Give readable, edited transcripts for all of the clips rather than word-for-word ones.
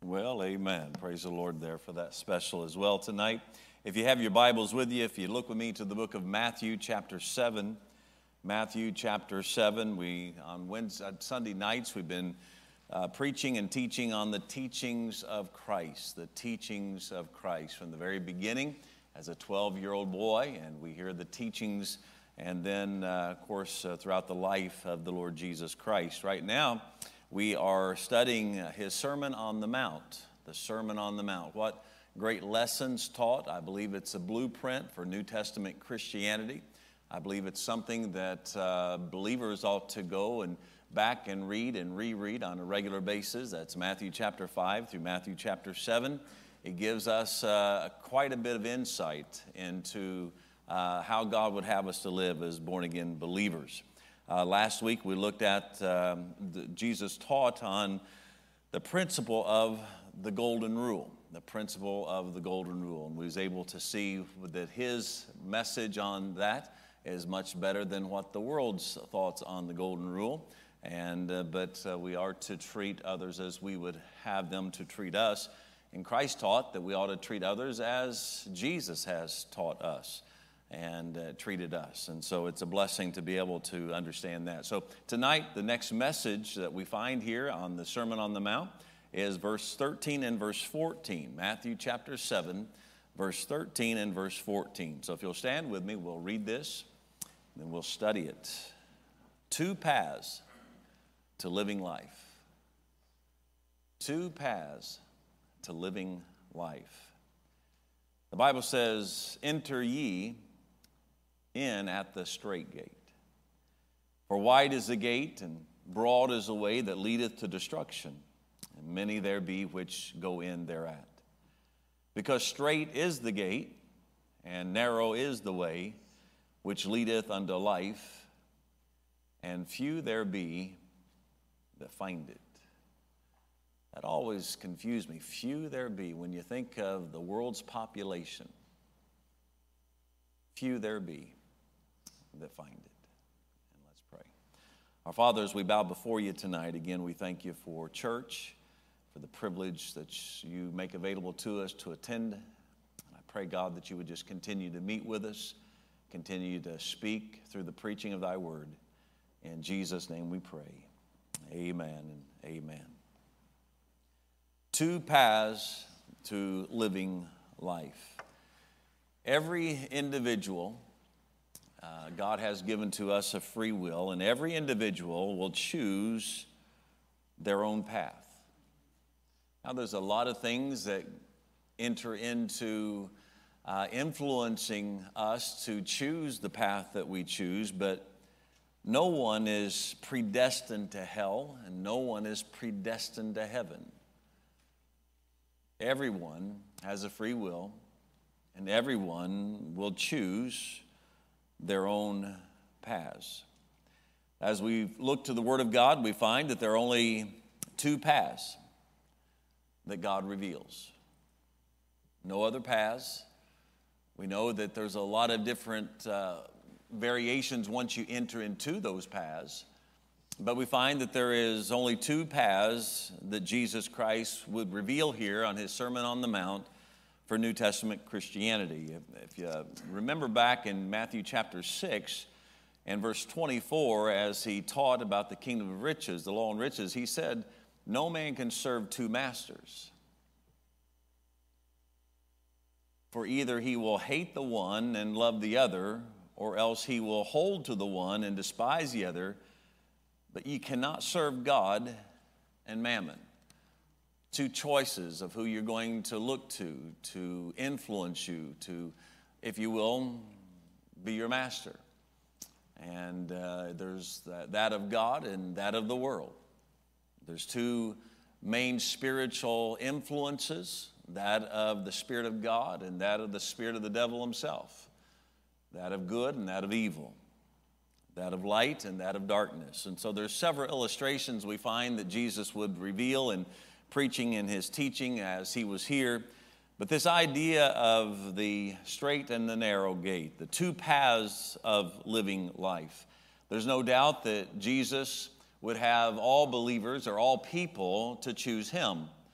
Well, amen. Praise the Lord there for that special as well tonight. If you have your Bibles with you, if you look with me to the book of Matthew chapter 7. Matthew chapter 7, on Sunday nights, we've been preaching and teaching on the teachings of Christ, the teachings of Christ from the very beginning as a 12-year-old boy, and we hear the teachings and then, of course, throughout the life of the Lord Jesus Christ. Right now, we are studying his Sermon on the Mount, the Sermon on the Mount. What great lessons taught. I believe it's a blueprint for New Testament Christianity. I believe it's something that believers ought to go and back and read and reread on a regular basis. That's Matthew chapter 5 through Matthew chapter 7. It gives us quite a bit of insight into how God would have us to live as born-again believers. Last week we looked at Jesus taught on the principle of the golden rule, the principle of the golden rule. And we was able to see that his message on that is much better than what the world's thoughts on the golden rule. But we are to treat others as we would have them to treat us. And Christ taught that we ought to treat others as Jesus has taught us and treated us. And so it's a blessing to be able to understand that. So tonight, the next message that we find here on the Sermon on the Mount is verse 13 and verse 14. Matthew chapter 7, verse 13 and verse 14. So if you'll stand with me, we'll read this, and then we'll study it. Two paths to living life. Two paths to living life. The Bible says, "Enter ye in at the strait gate. For wide is the gate, and broad is the way that leadeth to destruction, and many there be which go in thereat. Because strait is the gate, and narrow is the way which leadeth unto life, and few there be that find it." That always confused me. Few there be. When you think of the world's population, few there be that find it. And let's pray. Our Father, as we bow before you tonight, again, we thank you for church, for the privilege that you make available to us to attend. And I pray, God, that you would just continue to meet with us, continue to speak through the preaching of thy word. In Jesus' name we pray. Amen and amen. Two paths to living life. Every individual, God has given to us a free will, and every individual will choose their own path. Now, there's a lot of things that enter into influencing us to choose the path that we choose, but no one is predestined to hell, and no one is predestined to heaven. Everyone has a free will, and everyone will choose their own paths. As we look to the Word of God, we find that there are only two paths that God reveals. No other paths. We know that there's a lot of different variations once you enter into those paths. But we find that there is only two paths that Jesus Christ would reveal here on his Sermon on the Mount for New Testament Christianity. If you remember back in Matthew chapter 6 and verse 24, as he taught about the kingdom of riches, the law and riches, he said, "No man can serve two masters. For either he will hate the one and love the other, or else he will hold to the one and despise the other. But ye cannot serve God and mammon." Two choices of who you're going to look to influence you, to, if you will, be your master. And there's that of God and that of the world. There's two main spiritual influences, that of the Spirit of God and that of the spirit of the devil himself, that of good and that of evil, that of light and that of darkness. And so there's several illustrations we find that Jesus would reveal in preaching in his teaching as he was here. But this idea of the straight and the narrow gate, the two paths of living life. There's no doubt that Jesus would have all believers or all people to choose him.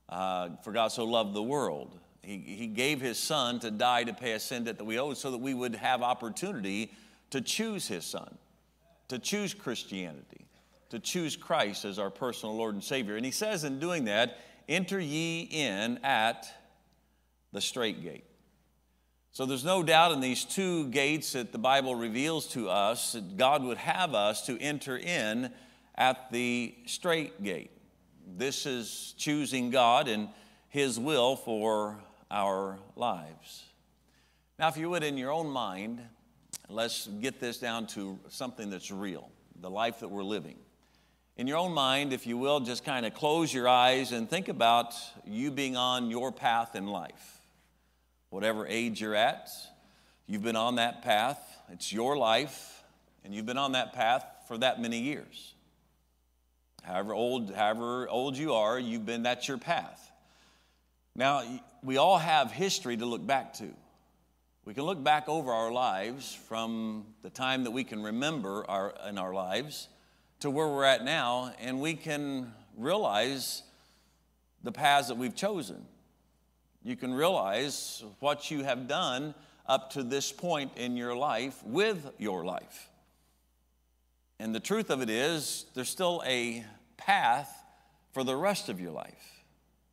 For God so loved the world. He gave his son to die to pay a sin debt that we owed so that we would have opportunity to choose his son, to choose Christianity, to choose Christ as our personal Lord and Savior. And he says in doing that, enter ye in at the strait gate. So there's no doubt in these two gates that the Bible reveals to us that God would have us to enter in at the strait gate. This is choosing God and his will for our lives. Now, if you would, in your own mind, let's get this down to something that's real, the life that we're living. In your own mind, if you will, just kind of close your eyes and think about you being on your path in life. Whatever age you're at, you've been on that path. It's your life, and you've been on that path for that many years. However old you are, that's your path. Now, we all have history to look back to. We can look back over our lives from the time that we can remember in our lives to where we're at now, and we can realize the paths that we've chosen. You can realize what you have done up to this point in your life with your life. And the truth of it is, there's still a path for the rest of your life.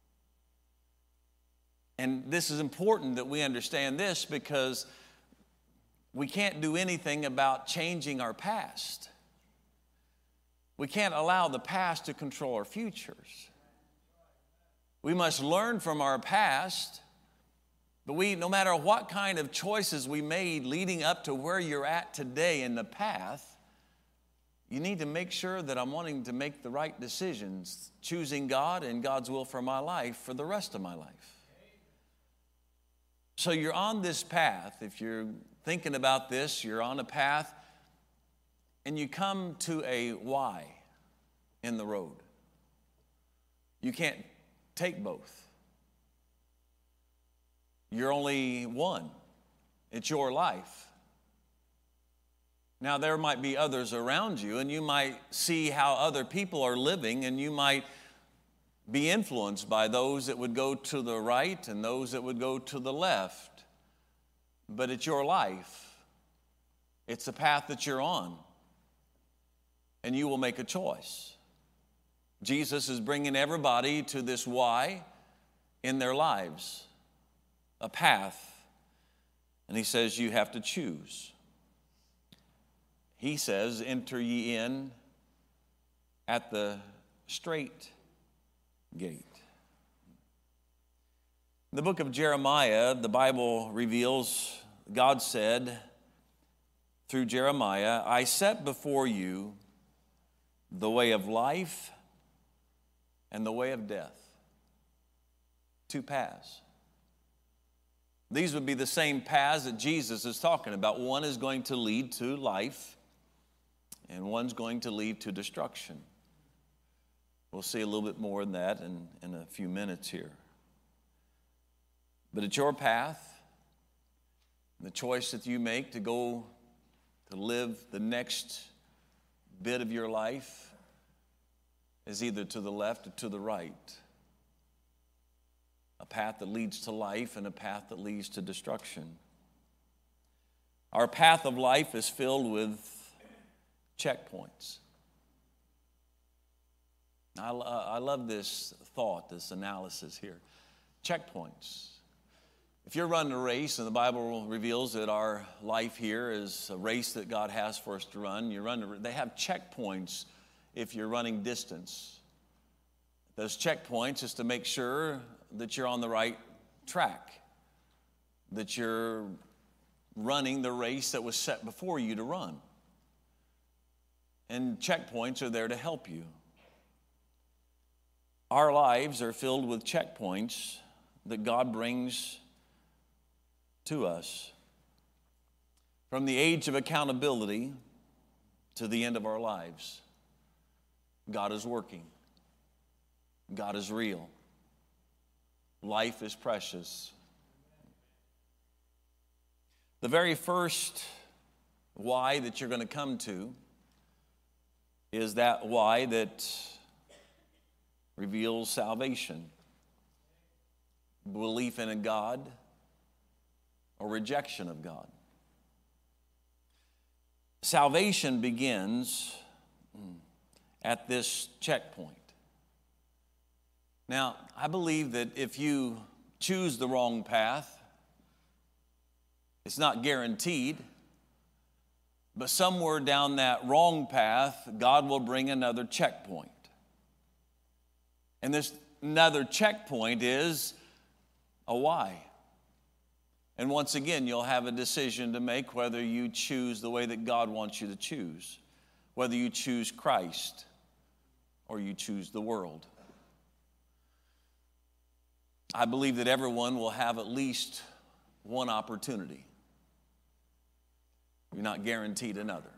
And this is important that we understand this because we can't do anything about changing our past. We can't allow the past to control our futures. We must learn from our past, but no matter what kind of choices we made leading up to where you're at today in the path, you need to make sure that I'm wanting to make the right decisions, choosing God and God's will for my life for the rest of my life. So you're on this path. If you're thinking about this, you're on a path, and you come to a Y in the road. You can't take both. You're only one. It's your life. Now, there might be others around you, and you might see how other people are living, and you might be influenced by those that would go to the right and those that would go to the left. But it's your life. It's the path that you're on, and you will make a choice. Jesus is bringing everybody to this Y in their lives, a path, and he says you have to choose. He says, enter ye in at the strait gate. In the book of Jeremiah, the Bible reveals, God said through Jeremiah, I set before you the way of life and the way of death. Two paths. These would be the same paths that Jesus is talking about. One is going to lead to life, and one's going to lead to destruction. We'll see a little bit more of that in a few minutes here. But it's your path, the choice that you make to go to live the next bit of your life is either to the left or to the right. A path that leads to life and a path that leads to destruction. Our path of life is filled with checkpoints. I love this thought, this analysis here. Checkpoints. If you're running a race, and the Bible reveals that our life here is a race that God has for us to run, they have checkpoints if you're running distance. Those checkpoints is to make sure that you're on the right track, that you're running the race that was set before you to run. And checkpoints are there to help you. Our lives are filled with checkpoints that God brings to us. From the age of accountability to the end of our lives, God is working. God is real. Life is precious. The very first why that you're going to come to is that why that reveals salvation. belief in a God or rejection of God. Salvation begins at this checkpoint. Now, I believe that if you choose the wrong path, it's not guaranteed, but somewhere down that wrong path, God will bring another checkpoint. And this another checkpoint is a why. And once again, you'll have a decision to make whether you choose the way that God wants you to choose, whether you choose Christ or you choose the world. I believe that everyone will have at least one opportunity. You're not guaranteed another.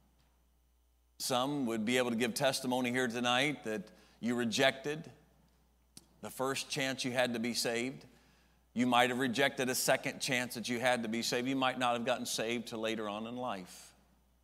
Some would be able to give testimony here tonight that you rejected the first chance you had to be saved. You might have rejected a second chance that you had to be saved. You might not have gotten saved till later on in life.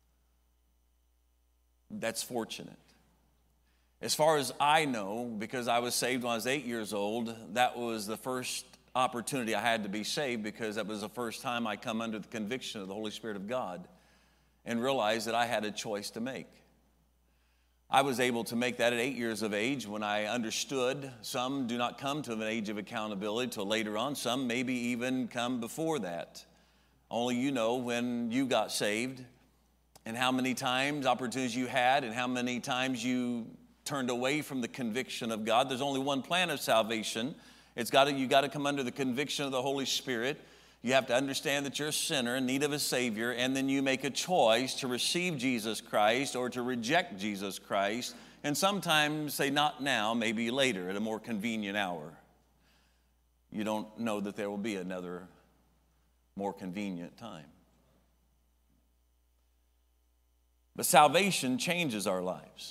That's fortunate. As far as I know, because I was saved when I was 8 years old, that was the first opportunity I had to be saved, because that was the first time I come under the conviction of the Holy Spirit of God and realized that I had a choice to make. I was able to make that at 8 years of age when I understood. Some do not come to an age of accountability till later on. Some maybe even come before that. Only you know when you got saved and how many times, opportunities you had, and how many times you turned away from the conviction of God. There's only one plan of salvation. You got to come under the conviction of the Holy Spirit. You have to understand that you're a sinner in need of a Savior, and then you make a choice to receive Jesus Christ or to reject Jesus Christ, and sometimes say not now, maybe later at a more convenient hour. You don't know that there will be another more convenient time. But salvation changes our lives.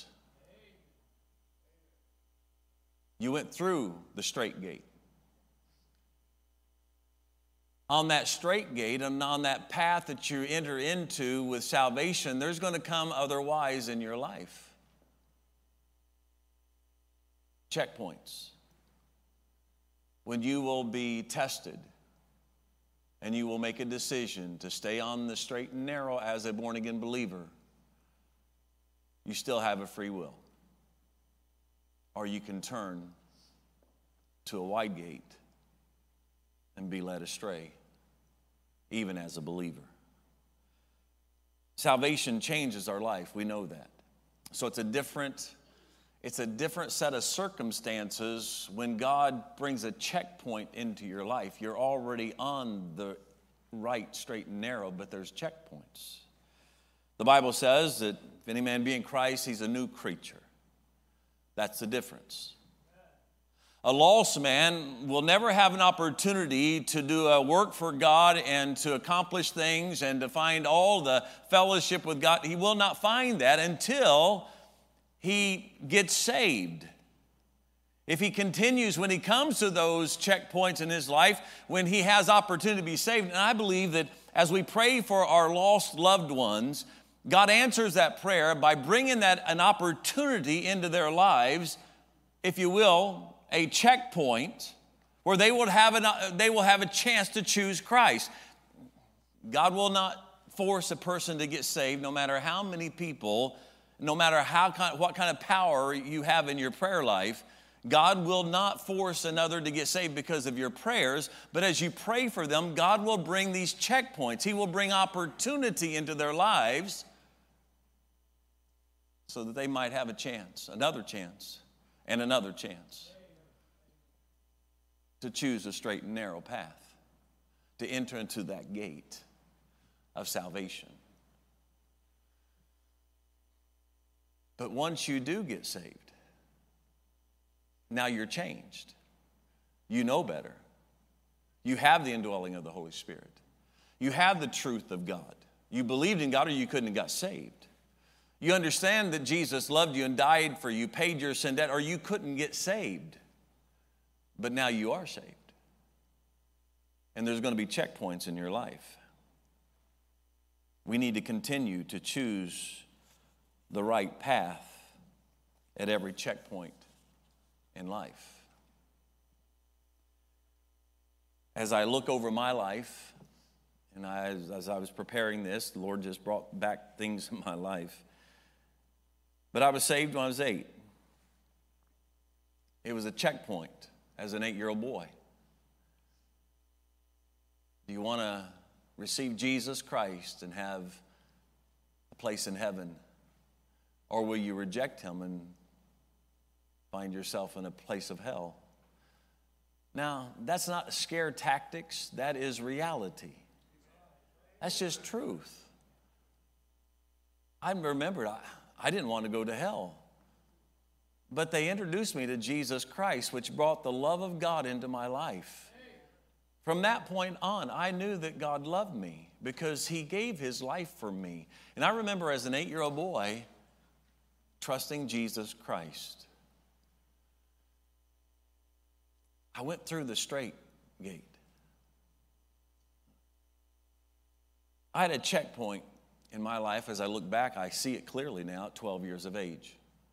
You went through the straight gate. On that straight gate and on that path that you enter into with salvation, there's going to come other whys in your life. Checkpoints. When you will be tested and you will make a decision to stay on the straight and narrow as a born-again believer, you still have a free will. Or you can turn to a wide gate and be led astray, even as a believer. Salvation changes our life. We know that. So it's a different set of circumstances when God brings a checkpoint into your life. You're already on the right, straight, and narrow, but there's checkpoints. The Bible says that if any man be in Christ, he's a new creature. That's the difference. A lost man will never have an opportunity to do a work for God and to accomplish things and to find all the fellowship with God. He will not find that until he gets saved. If he continues, when he comes to those checkpoints in his life, when he has opportunity to be saved, and I believe that as we pray for our lost loved ones, God answers that prayer by bringing an opportunity into their lives, if you will, a checkpoint where they will have a chance to choose Christ. God will not force a person to get saved, no matter how many people, no matter what kind of power you have in your prayer life. God will not force another to get saved because of your prayers, but as you pray for them, God will bring these checkpoints. He will bring opportunity into their lives so that they might have a chance, another chance, and another chance to choose a straight and narrow path, to enter into that gate of salvation. But once you do get saved, now you're changed. You know better. You have the indwelling of the Holy Spirit. You have the truth of God. You believed in God or you couldn't have got saved. You understand that Jesus loved you and died for you, paid your sin debt, or you couldn't get saved. But now you are saved. And there's going to be checkpoints in your life. We need to continue to choose the right path at every checkpoint in life. as I look over my life, and as I was preparing this, the Lord just brought back things in my life. But I was saved when I was 8. It was a checkpoint as an 8-year-old boy. Do you want to receive Jesus Christ and have a place in heaven? Or will you reject him and find yourself in a place of hell? Now, that's not scare tactics. That is reality. That's just truth. I remembered I didn't want to go to hell. But they introduced me to Jesus Christ, which brought the love of God into my life. From that point on, I knew that God loved me because he gave his life for me. And I remember as an 8-year-old boy trusting Jesus Christ. I went through the straight gate. I had a checkpoint in my life. As I look back, I see it clearly now at 12 years of age.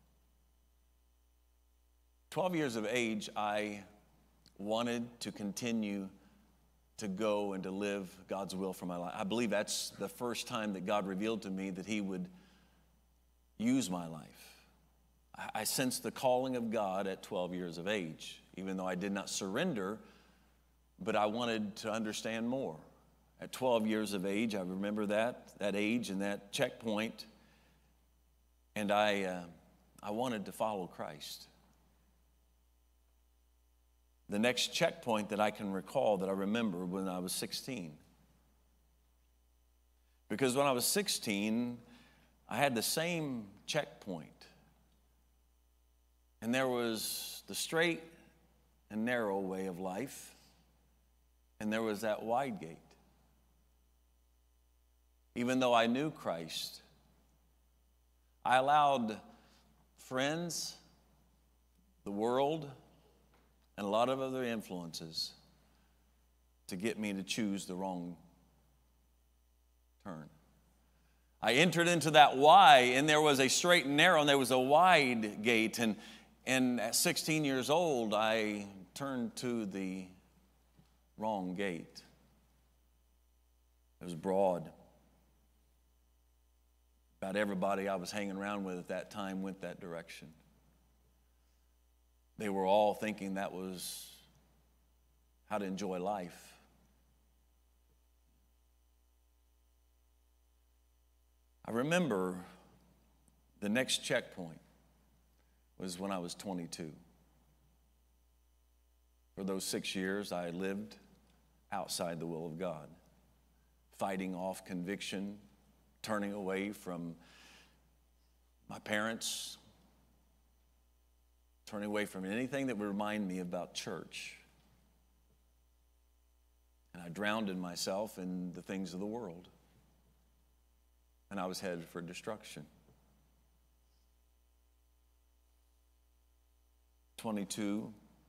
12 years of age, I wanted to continue to go and to live God's will for my life. I believe that's the first time that God revealed to me that he would use my life. I sensed the calling of God at 12 years of age, even though I did not surrender, but I wanted to understand more. At 12 years of age, I remember that age and that checkpoint, and I wanted to follow Christ. The next checkpoint that I can recall, that I remember, when I was 16. Because when I was 16, I had the same checkpoint. And there was the straight and narrow way of life, and there was that wide gate. Even though I knew Christ, I allowed friends, the world, and a lot of other influences to get me to choose the wrong turn. I entered into that Y, and there was a straight and narrow, and there was a wide gate. And at 16 years old, I turned to the wrong gate. It was broad. About everybody I was hanging around with at that time went that direction. They were all thinking that was how to enjoy life. I remember the next checkpoint was when I was 22. For those 6 years, I lived outside the will of God, fighting off conviction, turning away from my parents, turning away from anything that would remind me about church. And I drowned in myself in the things of the world. And I was headed for destruction. 22,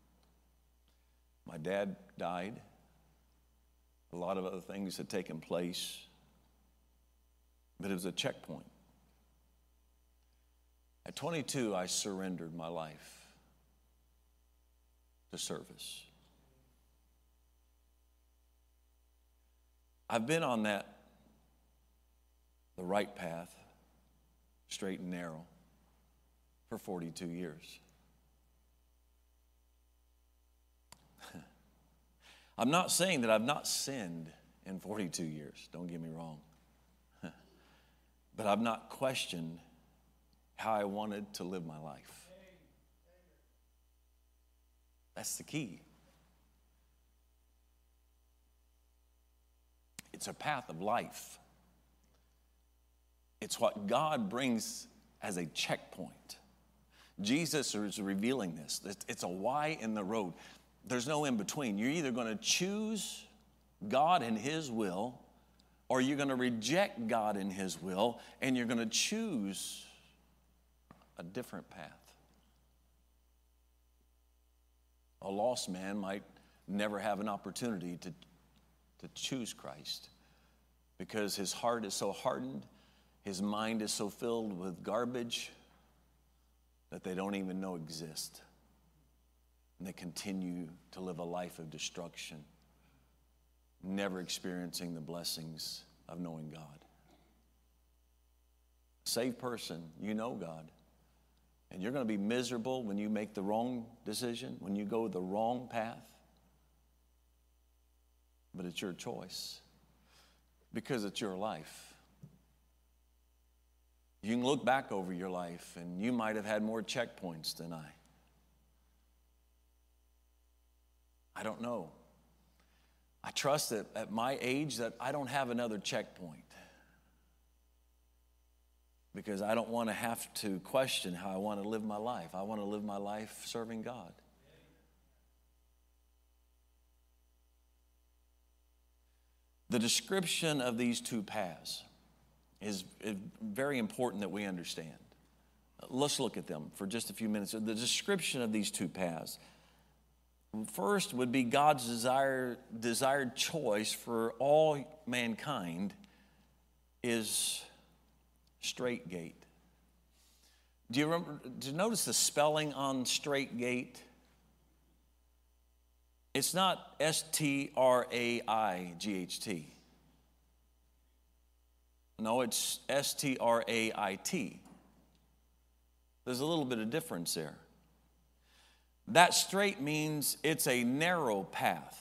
my dad died. A lot of other things had taken place. But it was a checkpoint. At 22, I surrendered my life to service. I've been on the right path, straight and narrow, for 42 years. I'm not saying that I've not sinned in 42 years. Don't get me wrong. But I've not questioned how I wanted to live my life. That's the key. It's a path of life. It's what God brings as a checkpoint. Jesus is revealing this. It's a Y in the road. There's no in between. You're either going to choose God and his will, or you're going to reject God and his will, and you're going to choose a different path. A lost man might never have an opportunity to choose Christ because his heart is so hardened, his mind is so filled with garbage that they don't even know exist. And they continue to live a life of destruction. never experiencing the blessings of knowing God. A saved person, you know God. And you're going to be miserable when you make the wrong decision, when you go the wrong path. But it's your choice because it's your life. You can look back over your life and you might have had more checkpoints than I don't know. I trust that at my age that I don't have another checkpoint because I don't want to have to question how I want to live my life. I want to live my life serving God. The description of these two paths is very important that we understand. Let's look at them for just a few minutes. The description of these two paths. First would be God's desired choice for all mankind is straight gate. Do you notice the spelling on straight gate? It's not S-T-R-A-I-G-H-T. No, it's S-T-R-A-I-T. There's a little bit of difference there. That straight means it's a narrow path,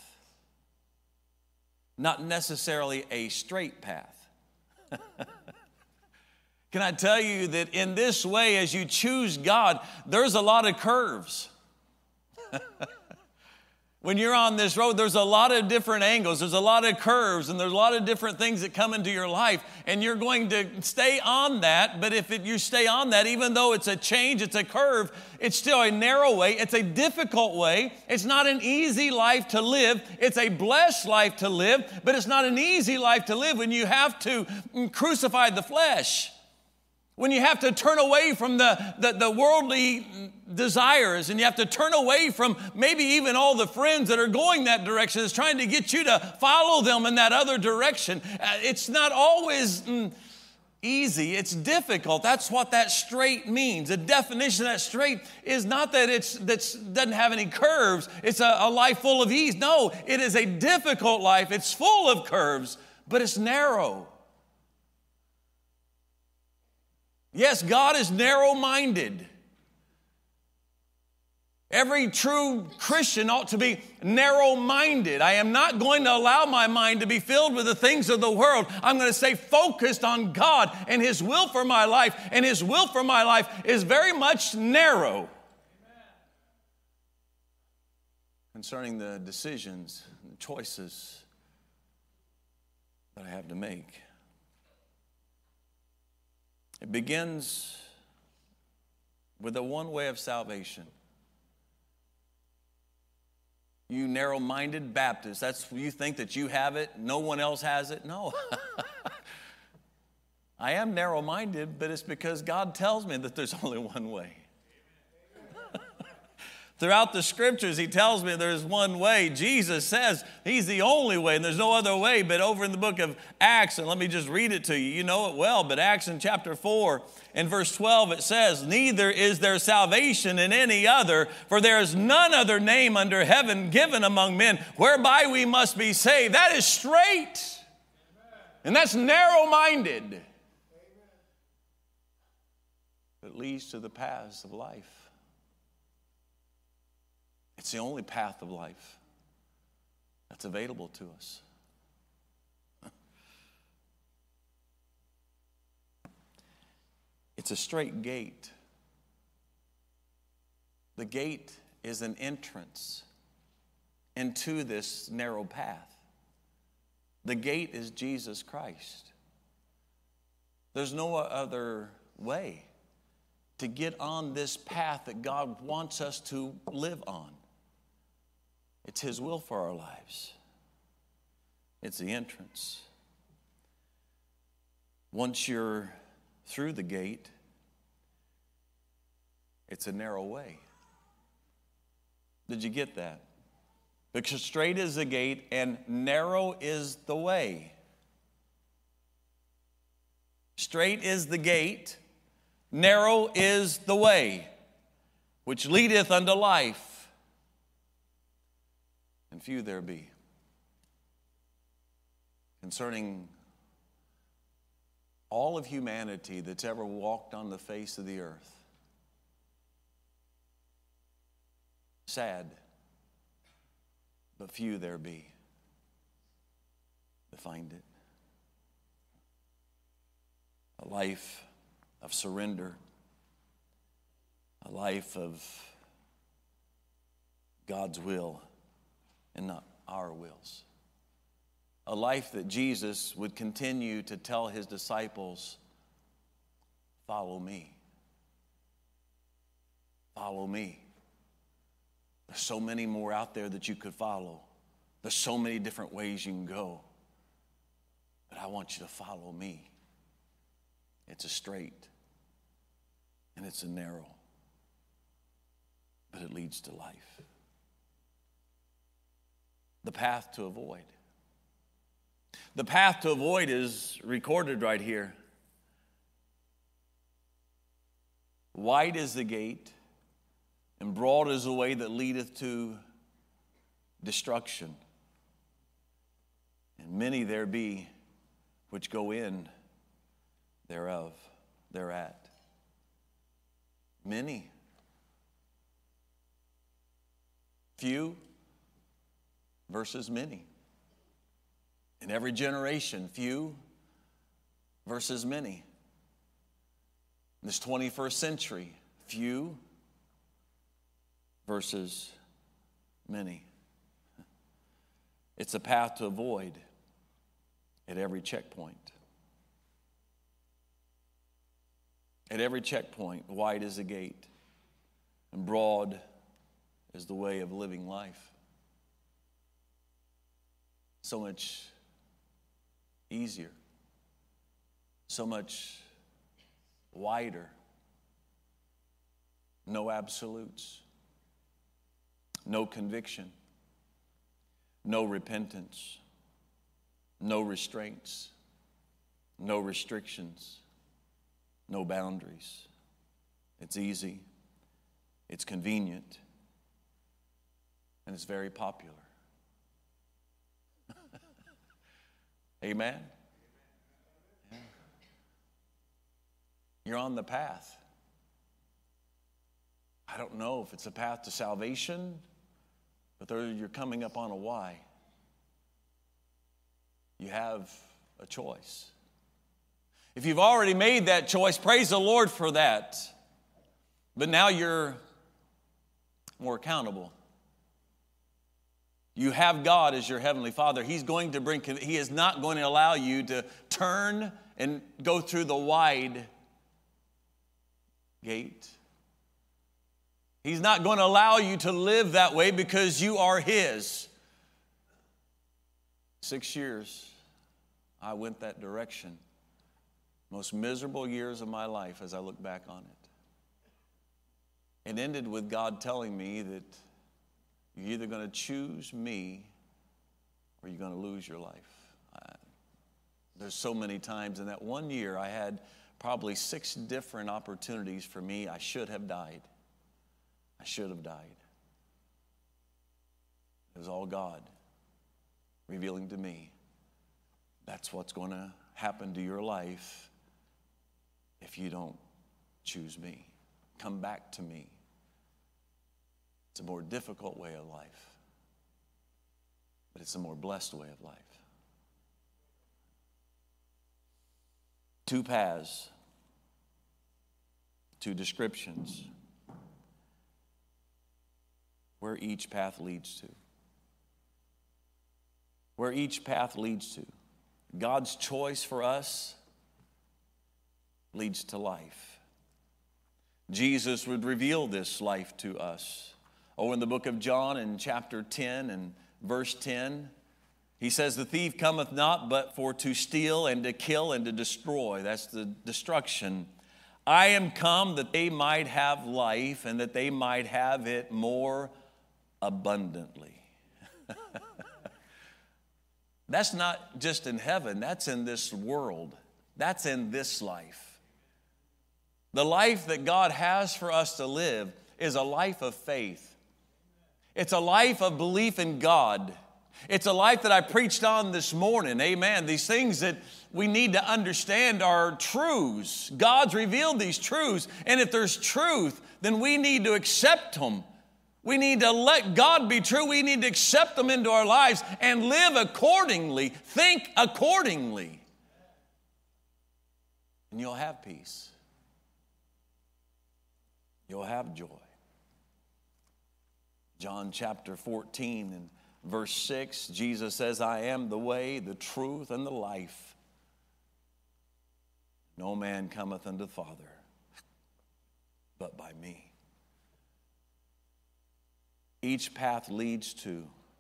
not necessarily a straight path. Can I tell you that in this way, as you choose God, there's a lot of curves. When you're on this road, there's a lot of different angles, there's a lot of curves, and there's a lot of different things that come into your life, and you're going to stay on that. But if you stay on that, even though it's a change, it's a curve, it's still a narrow way, it's a difficult way, it's not an easy life to live, it's a blessed life to live, but it's not an easy life to live when you have to crucify the flesh. When you have to turn away from the worldly desires, and you have to turn away from maybe even all the friends that are going that direction, that's trying to get you to follow them in that other direction. It's not always easy. It's difficult. That's what that straight means. The definition of that straight is not that it doesn't have any curves. It's a life full of ease. No, it is a difficult life. It's full of curves, but it's narrow. Yes, God is narrow-minded. Every true Christian ought to be narrow-minded. I am not going to allow my mind to be filled with the things of the world. I'm going to stay focused on God and His will for my life. And His will for my life is very much narrow. Amen. Concerning the decisions and the choices that I have to make. It begins with the one way of salvation. You narrow-minded Baptists, you think that you have it, no one else has it? No. I am narrow-minded, but it's because God tells me that there's only one way. Throughout the scriptures, He tells me there's one way. Jesus says He's the only way, and there's no other way. But over in the book of Acts, and let me just read it to you. You know it well, but Acts in chapter 4 and verse 12, it says, "Neither is there salvation in any other, for there is none other name under heaven given among men whereby we must be saved." That is straight. And that's narrow-minded. It leads to the paths of life. It's the only path of life that's available to us. It's a straight gate. The gate is an entrance into this narrow path. The gate is Jesus Christ. There's no other way to get on this path that God wants us to live on. It's His will for our lives. It's the entrance. Once you're through the gate, it's a narrow way. Did you get that? Because straight is the gate and narrow is the way. Straight is the gate, narrow is the way, which leadeth unto life, and few there be. concerning all of humanity that's ever walked on the face of the earth. Sad, but few there be to find it. A life of surrender, a life of God's will and not our wills. A life that Jesus would continue to tell his disciples, follow me. Follow me. There's so many more out there that you could follow. There's so many different ways you can go. But I want you to follow me. It's a straight and it's a narrow, but it leads to life. The path to avoid. The path to avoid is recorded right here. Wide is the gate, and broad is the way that leadeth to destruction. And many there be which go in thereat. Many. Few versus many. In every generation, few versus many. In this 21st century, few versus many. It's a path to avoid at every checkpoint. At every checkpoint, wide is the gate, and broad is the way of living life. So much easier, so much wider. No absolutes, no conviction, no repentance, no restraints, no restrictions, no boundaries. It's easy, it's convenient, and it's very popular. Amen? Yeah. You're on the path. I don't know if it's a path to salvation, but you're coming up on a why. You have a choice. If you've already made that choice, praise the Lord for that. But now you're more accountable. You have God as your heavenly Father. He is not going to allow you to turn and go through the wide gate. He's not going to allow you to live that way because you are His. 6 years, I went that direction. Most miserable years of my life as I look back on it. It ended with God telling me that you're either going to choose me or you're going to lose your life. There's so many times in that 1 year I had probably 6 different opportunities for me. I should have died. I should have died. It was all God revealing to me that's what's going to happen to your life if you don't choose me. Come back to me. It's a more difficult way of life, but it's a more blessed way of life. 2 paths, 2 descriptions, where each path leads to. Where each path leads to. God's choice for us leads to life. Jesus would reveal this life to us. In the book of John in chapter 10 and verse 10, he says, the thief cometh not but for to steal and to kill and to destroy. That's the destruction. I am come that they might have life and that they might have it more abundantly. That's not just in heaven. That's in this world. That's in this life. The life that God has for us to live is a life of faith. It's a life of belief in God. It's a life that I preached on this morning. Amen. These things that we need to understand are truths. God's revealed these truths. And if there's truth, then we need to accept them. We need to let God be true. We need to accept them into our lives and live accordingly. Think accordingly. And you'll have peace. You'll have joy. John chapter 14 and verse 6, Jesus says, I am the way, the truth, and the life. No man cometh unto the Father but by me. Each path leads to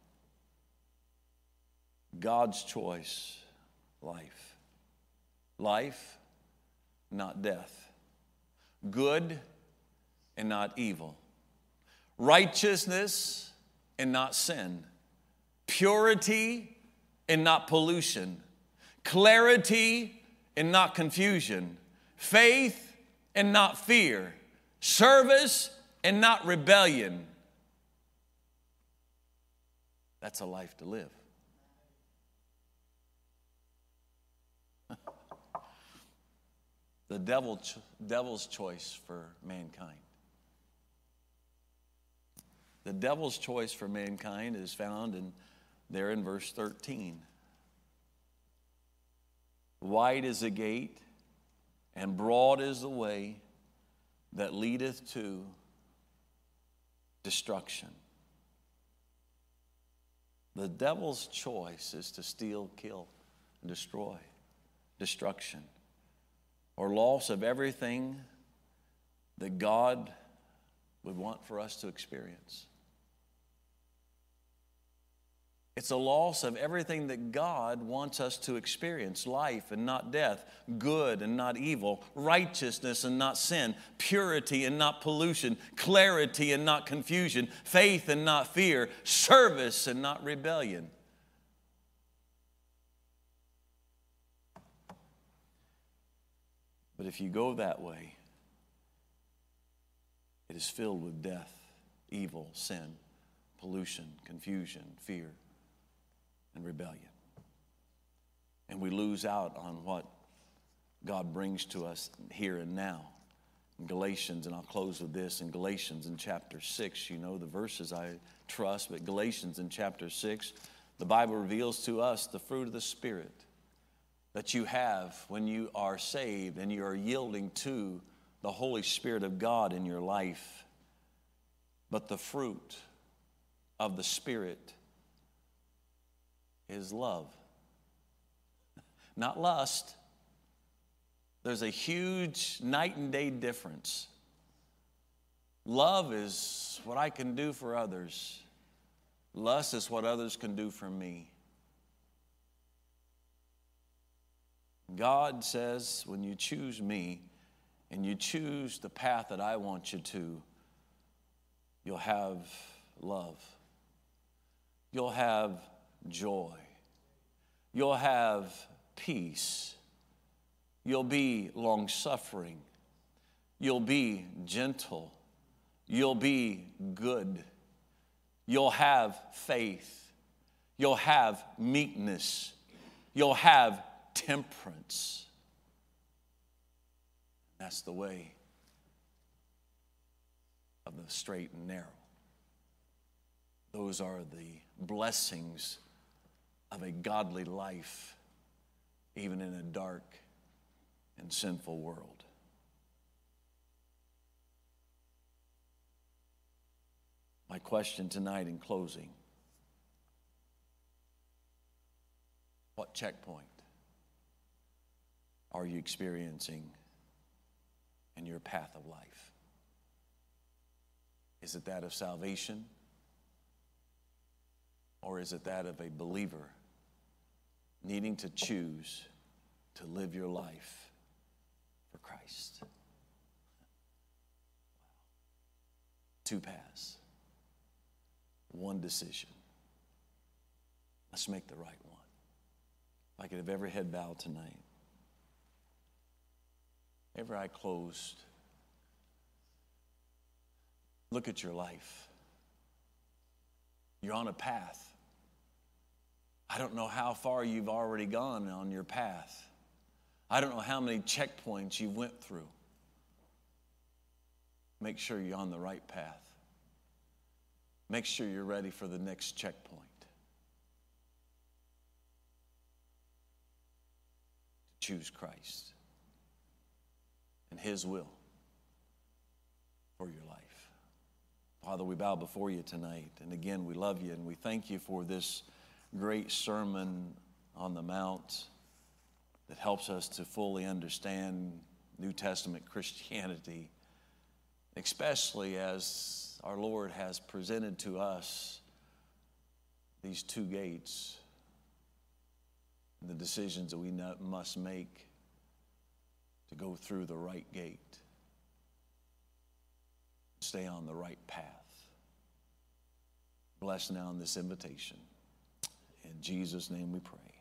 God's choice, life. Life, not death. Good and not evil. Righteousness and not sin. Purity and not pollution. Clarity and not confusion. Faith and not fear. Service and not rebellion. That's a life to live. The devil's choice for mankind. The devil's choice for mankind is found there in verse 13. Wide is the gate, and broad is the way that leadeth to destruction. The devil's choice is to steal, kill, and destroy. Destruction. Or loss of everything that God would want for us to experience. It's a loss of everything that God wants us to experience. Life and not death. Good and not evil. Righteousness and not sin. Purity and not pollution. Clarity and not confusion. Faith and not fear. Service and not rebellion. But if you go that way, it is filled with death, evil, sin, pollution, confusion, fear, and rebellion. And we lose out on what God brings to us here and now. In Galatians, and I'll close with this, in Galatians in chapter 6, you know the verses I trust, but Galatians in chapter 6, the Bible reveals to us the fruit of the Spirit that you have when you are saved and you are yielding to the Holy Spirit of God in your life. But the fruit of the Spirit is love, not lust. There's a huge night and day difference. Love is what I can do for others. Lust is what others can do for me. God says, when you choose me and you choose the path that I want you to, you'll have love. You'll have joy. You'll have peace. You'll be long-suffering. You'll be gentle. You'll be good. You'll have faith. You'll have meekness. You'll have temperance. That's the way of the straight and narrow. Those are the blessings of a godly life, even in a dark and sinful world. My question tonight in closing: what checkpoint are you experiencing in your path of life? Is it that of salvation? Or is it that of a believer needing to choose to live your life for Christ? Two paths. One decision. Let's make the right one. If I could have every head bowed tonight. Every eye closed. Look at your life. You're on a path. I don't know how far you've already gone on your path. I don't know how many checkpoints you went through. Make sure you're on the right path. Make sure you're ready for the next checkpoint. To choose Christ and His will for your life. Father, we bow before you tonight. And again, we love you and we thank you for this great sermon on the Mount that helps us to fully understand New Testament Christianity, especially as our Lord has presented to us these two gates and the decisions that we must make to go through the right gate, stay on the right path. Bless now in this invitation. In Jesus' name we pray.